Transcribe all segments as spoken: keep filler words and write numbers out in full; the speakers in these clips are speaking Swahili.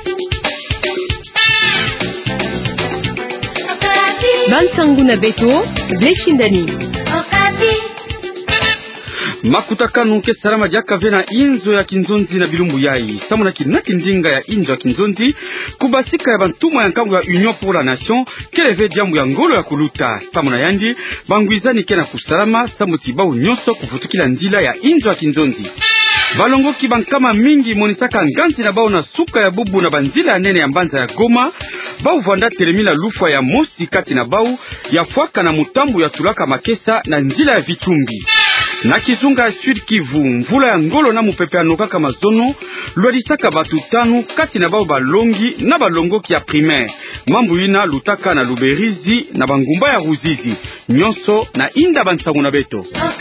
Bansangu na Beto, Bleshindani. Makutakanu ke salama jaka vena inzo ya kinzonzi na bilumbu yai samuna kinaki ndinga ya inzo ya kinzonzi kubasika ya bantuma ya nkangu ya Union pour la Nation keleve diambu ya ngolo ya kuluta samuna yandi bangwizani kena kusalama samuti bau nyonso kufutukila ndila ya inzo ya kinzonzi balongo kibankama mingi monisaka nganzi na bao na suka ya bubu na banzila ya nene ya mbanza ya Goma bau vanda telemila lufa ya mosi kati na bau ya fuaka na mutambu ya tulaka makesa na ndila ya vitumbi na kizunga ya Sud Kivu mvula ya ngolo na mupepe anokaka mazono lwadisaka batu tanu kati na bao balongi na balongo ki ya primaire mambu ina lutaka na Luberizi na bangumba ya Ruzizi nyonso na inda Bansangu na Beto.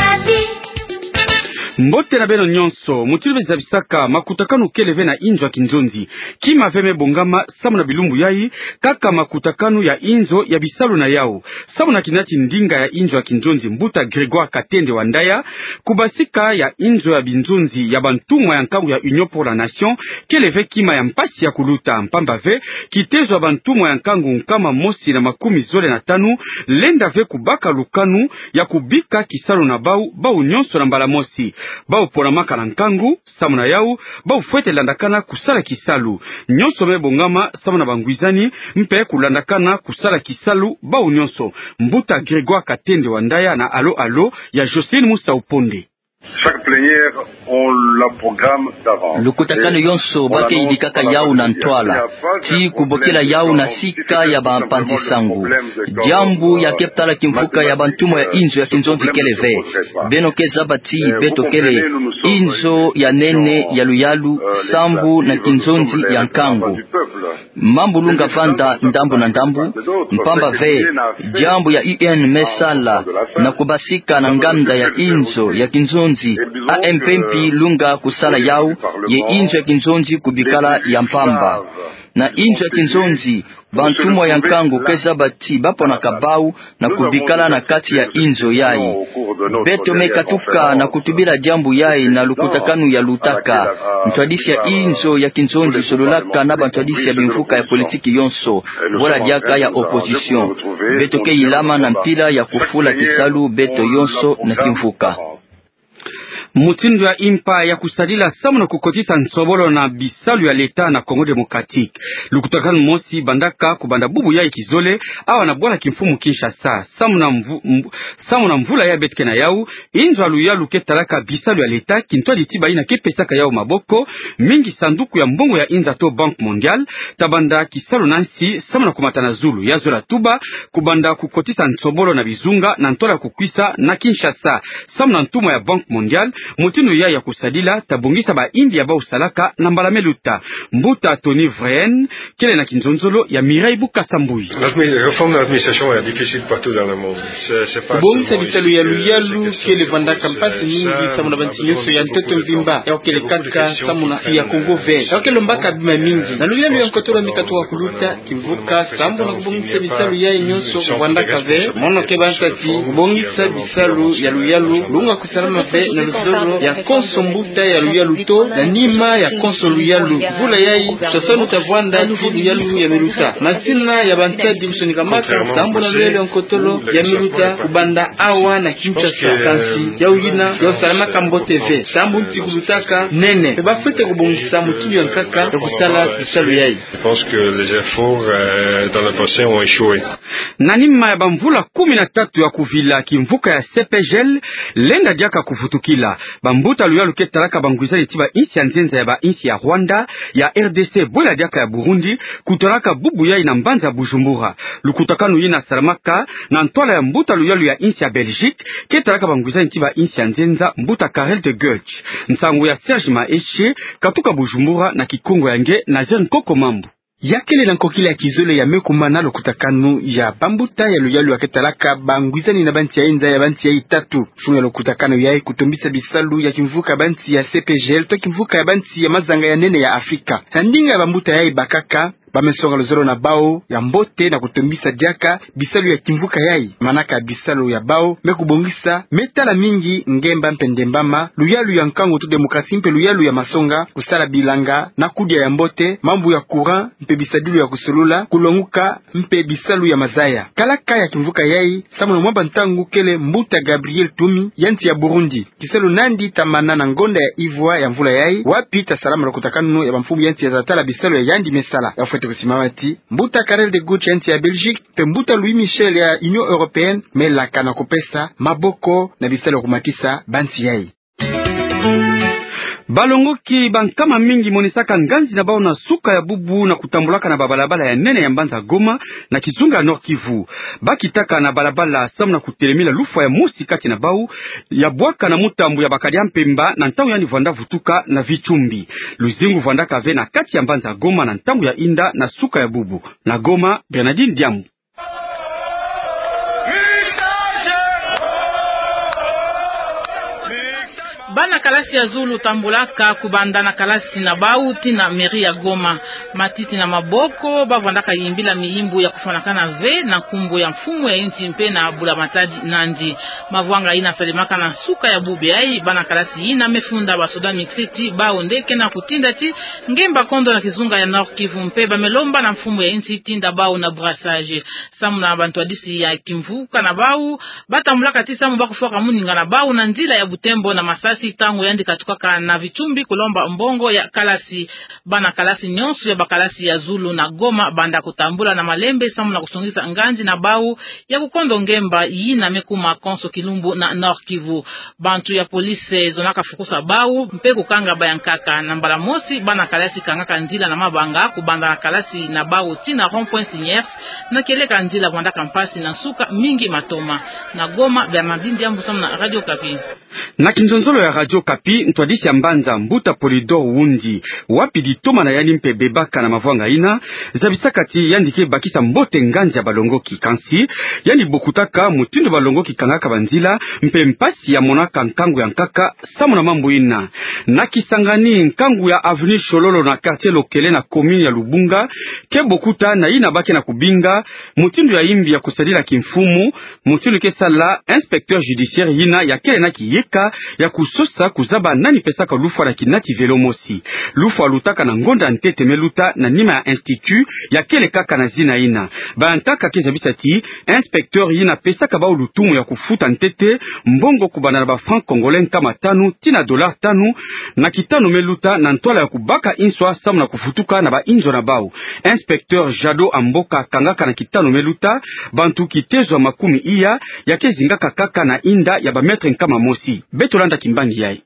Mbote na beno nyonso mutilibe zabisaka makutakanu keleve na inzo ya kinzonzi kima veme bongama samu na bilumbu yai kaka makutakanu ya inzo ya bisalu na yao samu na kinati ndinga ya inzo ya kinzonzi mbuta Grégoire Katende Wandaya kubasika ya inzo ya binzonzi ya bantumwa ya nkangu ya Union pour la Nation keleve kima ya mpasi ya kuluta mpamba ve kitezo ya bantumwa ya nkangu nkama mosi na makumi zole na tanu lenda ve kubaka lukanu ya kubika kisalu na bau bau nyonso na mbala mosi bao pona maka na nkangu samu na yau bao fuete landakana kusala kisalu nyonso me bongama samu na bangwizani mpe kulandakana kusala kisalu bao nyonso mbuta Grégoire Katende Wandaya na alo alo ya Jocelyne Moussa Uponde. Chaque plénière, on la programme d'avance. Lukutakano yonso bake idikaka yau na ntwala ti kubokela yau na sika ya bampanzi sangu jambu ya keptala kimfuka ya bantumo ya inzo ya kinzonzi keleve beno kezaba ti beto kele inzo ya nene ya luyalu sambu na kinzonzi ya nkangu mambu lunga vanda ndambu na ndambu mpamba ve jambu ya U N mesala na kubasika na ngamda ya inzo ya kinzonzi A M P M P lunga kusala yau ye inzo ya kinzonzi kubikala ya mpamba na inzo ya kinzonzi bantumwa ya nkangu kezabati bapo na kabau na kubikala na kati ya inzo yai beto mekatuka na kutubila jambu yai na lukutakanu ya lutaka ntwadisi ya inzo ya kinzonzi sololaka na bantwadisi ya bimfuka ya politiki yonso bola diaka ya opposition beto ke ilama na mpila ya kufula kisalu beto yonso na kimfuka. Mutindo ya impa ya kusadila samu na kukotisa nsobolo na bisalu ya leta na Kongo Demokratique. Lukutakanu mosi bandaka kubanda bubu ya ikizole awa na bwana kimfumu Kinshasa. Samu na, mvu, mvu, samu na mvula ya betke na yau inzo aluya luke talaka bisalu ya leta kintoa ditiba ina kepesaka yao maboko mingi sanduku ya mbongo ya inza to Banque Mondiale tabanda kisalu nansi samu na kumatana zulu ya zola tuba kubanda kukotisa nsobolo na bizunga na ntola kukwisa na Kinshasa. Samu na ntumo ya Banque Mondiale mutino ya ya kusadila tabongisa ba India ba usalaka na mbalameluta mbuta Tony Vrien kele na kinzonzolo ya Mireille Bukasambui. La réforme de l'administration est difficile partout dans le monde. C'est pas bongisa bitalu ya luyalu kele vanda kampasi nyingi samuna bantinyoso ya ntoto mvimba ya kele kaka samuna ya Kongo ve ya kele mbaka bima mingi na luyalu ya nkotora mikatoa kuluta kivuka samuna kubongisa bitalu ya nyonso vanda kave mono ke bansati kubongisa bitalu ya luyalu lunga kusalama ve na luzo ya konso mbuta ya luyalu to na nima ya konso luyalu vula yai chosonu tavwanda tu luyalu ya miluta masina ya bantadi msonika maka tambu na luyalu ya nkotolo ya miluta kubanda awa na Kinshasa kansi ya uyina ya usalama kambo T V tambu ntikulutaka nene peba fete kubongisa mutinyo ya nkaka ya kusala bisalu yai. Je pense que les efforts euh, dans le passé ont échoué. Na nima ya bamvula kumi na tatu ya kuvila kimvuka ya C P G L lenda diaka kufutukila bambuta luya luke talaka bangwizali tiba insi ya nzenza ya ba insi ya Rwanda ya R D C bola diaka ya Burundi kutoraka bubu ya ina mbanza Bujumbura lukutakanu yina salamaka na ntola ya mbuta luya luya insi ya Belgique ke talaka bangwizali tiba insi ya nzenza mbuta Karel de Gucht nsangu ya Serge Maeshe katuka Bujumbura na Kikongo yange na Zen Koko Mambu yakele na nkokile ya kizole ya mekumana lokutakanu ya bambuta ya luyalu ya ketalaka bangwizani na banti ya inza ya banti ya itatu funga lokutakanu ya kutombisa bisalu ya kimvuka banti ya C P G L to kimvuka ya banti ya mazanga ya nene ya Afrika na ndinga ya bambuta ya bakaka bamesonga lozero na bao ya mbote na kutombisa diaka bisalu ya kimvuka yai manaka bisalu ya bao mekubongisa metala mingi ngemba mpendembama luyalu ya nkango tu demokrasi mpe luyalu ya masonga kusala bilanga na kudia ya mbote mambu ya courant mpe bisadilu ya kusolula kulonguka mpe bisalu ya mazaya kalaka ya kimvuka yai samu mwamba ntangu kele Mbuta Gabriel Tumi yanti ya Burundi kiselu nandi tamana na ngonda ya Ivwa ya mvula yai wapi ta salama kutakanu ya mfumu yanti ya zatala bisalu ya yandi mesala ya fete kusimamati Mbuta Karel de Gucci yanti ya Belgique pe Mbuta Louis Michel ya Union Européenne melaka na kopesa maboko na bisalu kumatisa bansi yai balongoki bankama mingi monisaka nganzi na bao na suka ya bubu na kutambulaka na babalabala ya nene ya Mbanza Goma na Kizunga Nord Kivu bakitaka na balabala samu na kutelemila lufa ya musi kati na bao ya bwaka na mutambu ya bakalia mpemba na ntangu yani vanda vutuka na vichumbi luzingu vanda kave na kati ya Mbanza Goma na ntangu ya inda na suka ya bubu na Goma. Bernardine Diamu. Bana kalasi ya Zulu tambulaka kubandana kalasi na bauti na meri ya Goma matiti na maboko bavandaka yimbila miimbu ya kufanakana ve na kumbu ya mfumu ya inchi mpe na bula matadi nandi mavwanga ina salimaka na suka ya bube ai bana kalasi ina mefunda basoda mikriti bao ndeke na kutinda ti ngemba kondo na Kizunga ya Nord Kivu mpe bamelomba na mfumu ya inchi tinda bao na brassage samu na bantu adisi ya kimvuka na bao batambulaka ti samu bakufoka muninga na bao na ndila ya Butembo na Masasi tangu yandi katukaka na vichumbi kulomba mbongo ya kalasi bana kalasi nyonso ya bakalasi ya Zulu na Goma banda kutambula na malembe samu na kusongisa nganji na bau ya kukondo ngemba yina mekuma konso Kilumbu na Nord Kivu bantu ya polisi zonaka fukusa bau mpe kukanga bayankaka na mbala mosi bana kalasi kangaka ndila na mabanga kubanda na kalasi na bau tina rond point Siniers na keleka ndila banda kampasi na suka mingi matoma na Goma. Bernardine Diambu samu na Radio Kapi na kinzonzolo ya Radio Kapi ntwadisi ya Mbanza Mbuta Polidor Wundi wapi ditoma na yani mpe bebaka na mavwanga ina zabisakati yandike bakisa mbote nganzi ya balongoki kansi yani bokutaka mutindo balongoki kangaka banzila mpe mpasi ya monaka nkangu ya nkaka samu na mambo ina na Kisangani nkangu ya Avenue Shololo na quartier Lokele na commune ya Lubunga ke bokuta na ina bake na kubinga mutindo ya imbi ya kusalila kimfumu mutindo ke sala inspecteur judiciaire ina ya kele na kiyeka ya kusosa kuzaba nani pesaka lufa na kinati velo mosi lufa lutaka na ngonda ntete meluta na nima ya institut ya kele kaka na zina ina bankaka keza bisati inspecteur yina pesaka ba lutumu ya kufuta ntete mbongo kubana na ba franc congolais kama tanu tina dollar tanu na kitano meluta na ntwala ya kubaka inswa samu na kufutuka na ba inzo na bao inspecteur Jado Amboka kangaka na kitano meluta bantu kitezo makumi iya ya kezingaka kaka na inda ya ba maître kama mosi Betolanda Kimbangi yai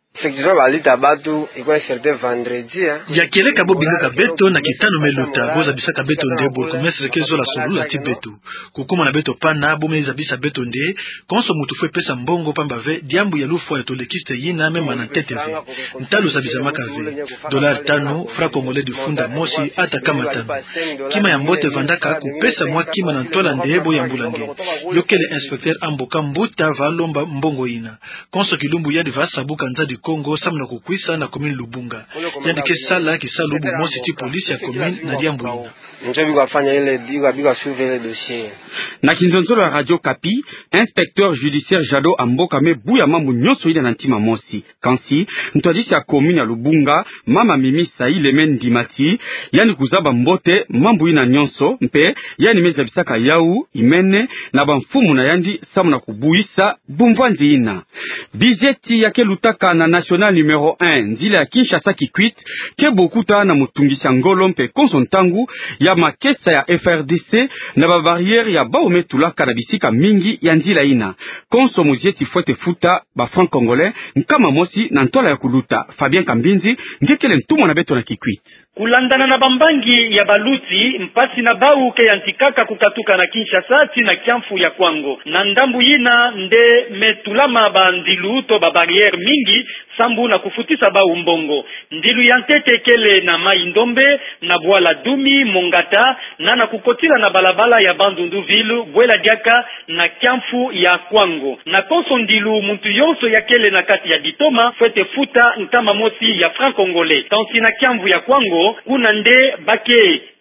ya keleka bo bingaka beto na kitano meluta boza bisaka beto nde burgomestre kezo la solula ti beto kukuma na beto pana bo meza bisa beto nde konso mutu fwe pesa mbongo pamba ve diambu ya lufu ya tolekiste yina mema na tete ve ntalo za bisa maka ve dollar tano fra congolais du funda mosi ata kama tano kima ya mbote vandaka kupesa mwa kima na ntola ndebo ya mbulange yokele inspecteur Amboka Mbuta valomba mbongo ina konso Kilumbu yadi vasabuka nzadi Kongo samna kukwisa na commune Lubunga yandike sala kisalubu mosi ti polisi ya commune na Diambu ina njobi kwa fanya ile diga biga suivre dossier na kinzonzolo ya Radio Kapi inspecteur judiciaire Jado Amboka me buya mambo nyonso ina na ntima mosi kansi ntwadisi ya commune ya Lubunga mama Mimi Saile Mendi Mati yani kuzaba mbote mambo ina nyonso mpe yani meza bisaka yau imene na bamfumu na yandi samu na kubuisa bumvanzi ina bizeti yake lutaka na national numero un ndile ya Kinshasa kikwit ke bokuta na mutungisa ngolo mpe konsontangu ya makesa ya F R D C na ba barrière ya baome tulaka na bisika mingi ya ndila ina konso muzieti fwete futa ba franc congolais nkama mosi na ntola ya kuluta Fabien Kambinzi ngekele ntumo na beto na kikwit kulandana na bambangi ya baluti mpasi na bau ke yantikaka kukatuka na Kinshasa ti na kiamfu ya kwango na ndambu yina nde metulama bandilu to ba barrière mingi sambu na kufutisa bau mbongo ndilu yantete kele na mai ndombe na bwala dumi mongata na na kukotila na balabala ya Bandundu ville bwela diaka na kiamfu ya kwango na konso ndilu muntu yonso ya kele na kati ya ditoma fete futa ntama mosi ya franc congolais tansi na kiamfu ya kwango kuna nde bake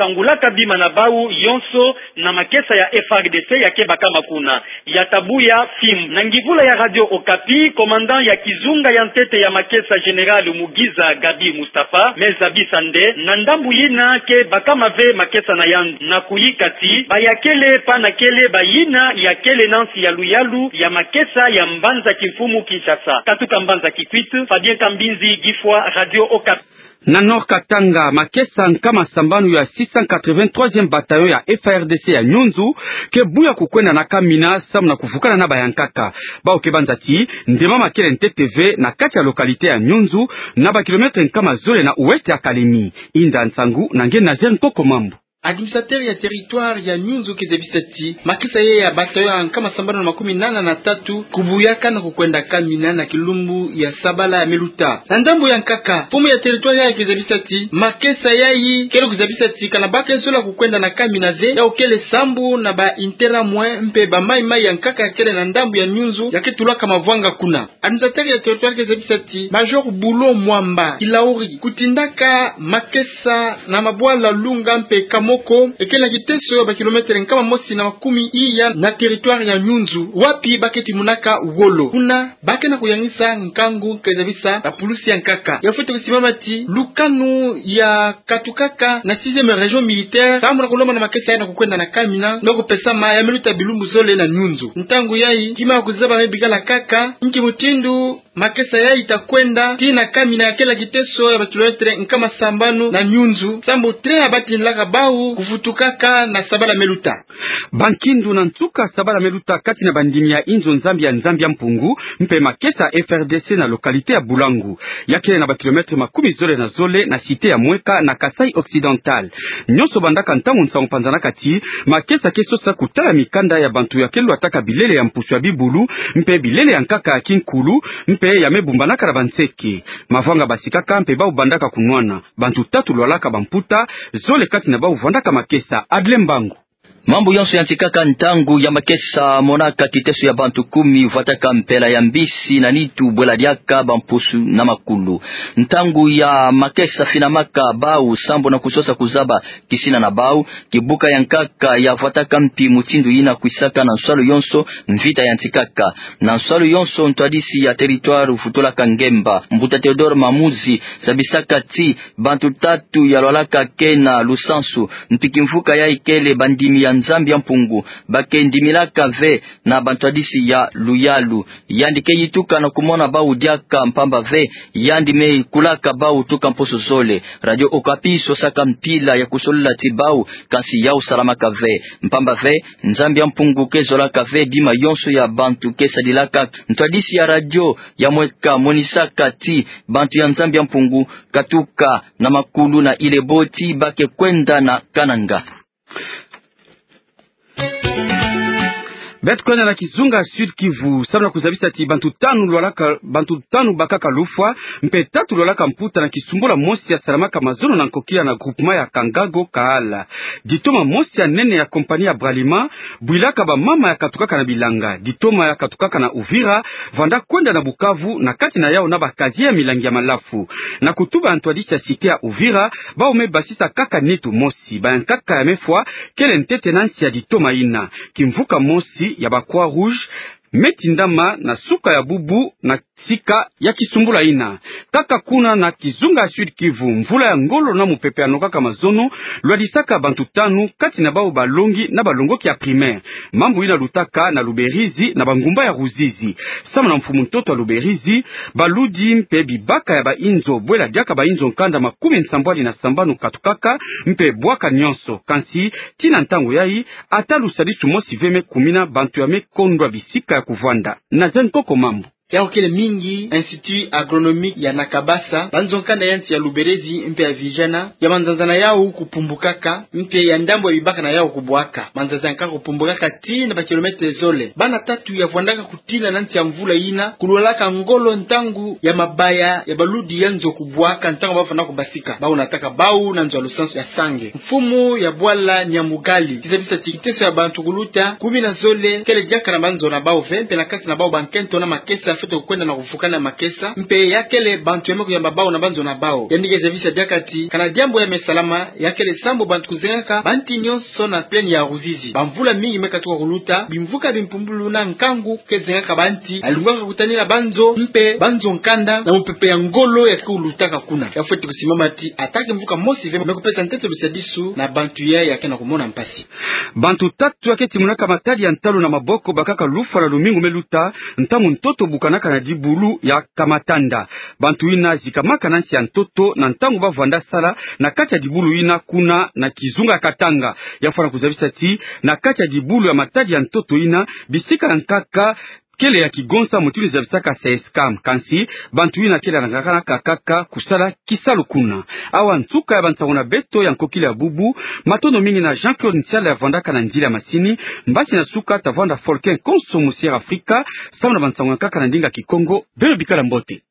kangulaka bima na bau yonso na makesa ya F R D C ya kebaka makuna ya tabuya film na ngivula ya Radio Okapi. Komandant ya Kizunga ya ntete ya makesa General Mugiza Gabi Mustafa Mezabi Sande na ndambu yina ke bakamave makesa na yandu na kuyikati bayakele panakele bayina ya kele nansi ya luyalu ya makesa ya Mbanza Kimfumu Kinshasa. Katuka Mbanza Kikwitu, Fabien Kambinzi, Gifwa, Radio Okapi. Na Nord Katanga, makesa nkama sambanu ya six cent quatre-vingt-troisième bataillon ya F A R D C ya Nyunzu ke buya kukwenda na Kamina samu na kufukana na bayankaka bao kebanzati ndema makele N T T V na kati ya lokalite ya Nyunzu na ba kilometre nkama zole na uweste ya Kalemi inda nsangu na nge Nazer Nkoko Mambu. Administrateur ya territoire ya Nyunzu Kizebisati makisa yeye ya bataillon kama sambano na makumi nana na tatu kubuyaka na kukwenda Kamina na kilumbu ya Sabala ya Meluta na ndambo ya Nkaka pumu ya territoire ya Kizebisati makesa yai kelo Kizebisati kana baka zola kukwenda na Kamina ze ya okele sambu na ba intera mwe mpe ba mai mai ya Nkaka kele na ndambo ya Nyunzu yakitula kama vwanga kuna. Administrateur ya territoire ya Kizebisati Major Bulo Mwamba Ilauri kutindaka makesa na mabwala lunga mpe kamo moko ekela kiteso ya ba kilometre nkama mosi na makumi iya na territoire ya Nyunzu wapi baketi munaka wolo kuna bakena kuyangisa nkangu kezabisa la polisi ya Nkaka yafuta kusimama ti lukanu ya Katukaka na sixième région militaire tamu na kuloma na makesa na kukwenda na Kamina ndoko pesa ma ya Meluta Bilumbu Zole na Nyunzu ntangu yai kima kuzaba mebigala kaka nki mutindu makesa yai itakwenda tina Kamina ya kela kiteso ya ba kilometre nkama sambanu na Nyunzu sambu tre abati nlaka bau kufutukaka na Sabala Meluta Bankindu na Ntuka Sabala Meluta kati na bandimi ya Inzo Nzambi ya Nzambi ya Mpungu mpe makesa F R D C na lokalite ya Bulangu yake na ba kilometre makumi zole na zole na site ya Mweka na Kasai Occidental nyoso bandaka ntangu nsango panzana kati makesa keso sa kutala mikanda ya bantu ya kelu ataka bilele ya mpuswa bibulu mpe bilele ya Nkaka ya Kinkulu mpe ya mebumbanaka na banseke mavanga basikaka mpe bao bandaka kunwana bantu tatu lwalaka bamputa zole kati na bao vandaka makesa Adlembangu. Mambo yonso yantikaka ntangu ya makesa monaka kiteso ya bantu kumi vataka mpela ya mbisi na nitu bwela diaka bampusu na makulu ntangu ya makesa finamaka bau sambo na kusosa kuzaba kisina na bau kibuka ya Nkaka ya vataka mpi mutindu ina kuisaka na nswalo yonso mvita yantikaka na nswalo yonso ntwadisi ya territoire ufutola kangemba mbuta Theodore Mamuzi sabisaka ti bantu tatu ya lwalaka kena lusansu mpikimfuka ya ikele bandimi ya Nzambi ya Mpungu bakendimilaka ve na bantwadisi ya luyalu yandike yituka na kumona bau diaka mpamba ve yandime kulaka bau tuka mposo zole Radio Okapi sosaka mpila ya kusolula tibau kansi ya usalamaka ve mpamba ve Nzambi ya Mpungu kezolaka ve bima yonso ya bantu kesadilaka ntwadisi ya radio ya Mweka monisaka ti bantu ya Nzambi ya Mpungu katuka na makulu na ile boti bake kwenda na Kananga. Bet kwenda na Kizunga Sud Kivu sabna kuzabisa ti bantu tanu lwalaka bantu tanu bakaka lufwa mpe tatu lwalaka mputa na kisumbula mosi ya salamaka mazono na nkokila na groupement ya Kangago Kaala ditoma mosi ya nene ya kompani ya Bralima builaka ba mama ya Katukaka na Bilanga ditoma ya Katukaka na Uvira vanda kwenda na Bukavu na kati na yao na bakazi ya milangi ya malafu na kutuba antwadisi ya site ya Uvira ba ume basisa kaka nitu mosi ba nkaka ya mefwa kele ntete nansi ya ditoma ina kimvuka mosi ya ba Croix Rouge metindama na suka ya bubu na sika ya kisumbula ina kaka kuna na Kizunga Sud Kivu mvula ya ngolo na mupepe anokaka mazono lwadisaka bantu tanu kati na bao balongi na balongoki ya primaire mambu ina lutaka na Luberizi na bangumba ya Ruzizi sama na mfumu mtoto wa Luberizi baludi mpe bibaka ya bainzo bwela diaka bainzo nkanda makumi nsambwali na sambanu Katukaka mpe bwaka nyonso kansi tina ntango yai atalu sadisu mosi veme kumina bantu ya mekondwa bisika ya kuvanda na Nkoko Mambo ya okele mingi Institut Agronomique ya Nakabasa banzonkanda yanti ya Luberezi mpe ya vijana ya manzanzana yao kupumbukaka mpe ya ndambo ya bibaka na yao kubwaka manzanzanka kupumbukaka ti na ba kilometre zole bana tatu ya vwandaka kutina nanti ya mvula ina kulolaka ngolo ntangu ya mabaya ya baludi yanzo kubwaka ntangu bafana kubasika bau nataka bau na nzo lusansu ya sange mfumu ya bwala Nyamugali kizabisa tikiteso ya bantu kuluta kumi na zole kele jaka na banzo na bau vempe na kasi na bau bankento na makesa foto kwenda na kufukana makesa mpe yakele bantu yame kuyamba bao na banzo na bao yandike service jakati kana jambo ya mesalama yakele sambo bantu kuzengaka banti nyonso na pleni ya Ruzizi bamvula mingi mekatuka kuluta bimvuka bimpumbulu na nkangu kezengaka banti alungaka kutanila banzo mpe banzo nkanda na upepe ya ngolo ya kulutaka kuna yafuati kusimama ti atake mvuka mosi vema mekupesa nteto bisadisu na bantu ya yakena kumona mpasi bantu tatu yaketi munaka matali ya ntalo na maboko bakaka lufa la lumingu meluta ntamu ntoto bukanaka na dibulu ya kamatanda bantu ina zikamaka nansi ya ntoto na ntangu bavanda sala na kati ya dibulu ina kuna na kizunga katanga yafana kuzabisa ti na kati ya dibulu ya matali ya ntoto ina bisika na nkaka kele ya kigonsa mutuli za bisaka seskam kansi bantu ina kele na kakaka kusala kisalu kuna awa ntuka ya bantangona beto ya nkokile ya bubu matono mingi na Jean-Claude Ntiala ya vandaka na njila masini mbasi na suka tavanda Folken konso musier Afrika samu na bantangona kaka na ndinga kikongo belo bikala mbote.